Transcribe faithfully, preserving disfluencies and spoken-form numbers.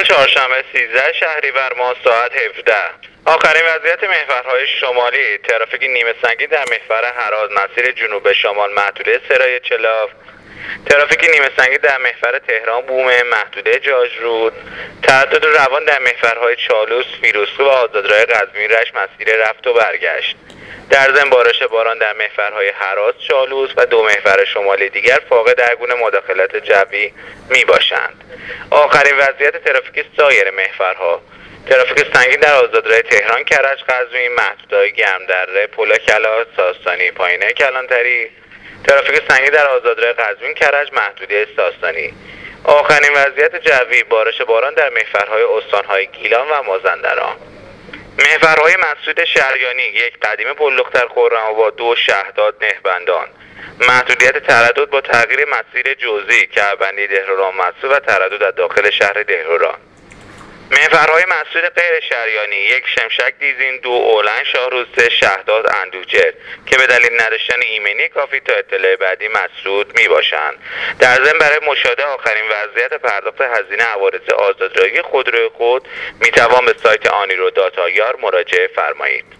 چهارشنبه سیزده شهریور ماه ساعت هفده. آخرین وضعیت محورهای شمالی: ترافیک نیمه سنگین در محور هراز مسیر جنوب شمال محدوده سرای چلاف، ترافیک نیمه سنگین در محور تهران بومه محدوده جاجرود، تردد روان در محورهای چالوس، فیروزکوه و آزادراه قزوین رشت مسیر رفت و برگشت. در ضمن بارش باران در محورهای هراز، چالوس و دو محور شمالی دیگر فاقد هر گونه مداخلت جوی می باشند. آخرین وضعیت ترافیک سایر محورها: ترافیک سنگین در آزادراه تهران کرج قزوین محدودهای گرمدره پل کلا ساستانی پایینه کلانتری، ترافیک سنگین در آزادراه قزوین کرج محدوده ساستانی. آخرین وضعیت جوی: بارش باران در محورهای استانهای گیلان و مازندران. محورهای مسدود شهریانی: یک قدیمه بلوختر خرم‌آباد، دو شهداد نهبندان. محدودیت تردد با تغییر مسیر جزئی کعبندی دهروران مسدود و تردد در داخل شهر دهروران. محورهای مسدود غیر شهریانی: یک شمشک دیزین، دو اولن شاهروز، سه شهداد اندوجر که به دلیل نداشتن ایمنی کافی تا اطلاع بعدی مسدود می باشند. در ضمن برای مشاهده آخرین وضعیت پرداخت هزینه عوارض آزادراهی خودروی خود می توان به سایت آنیرو دات آی آر مراجعه فرمایید.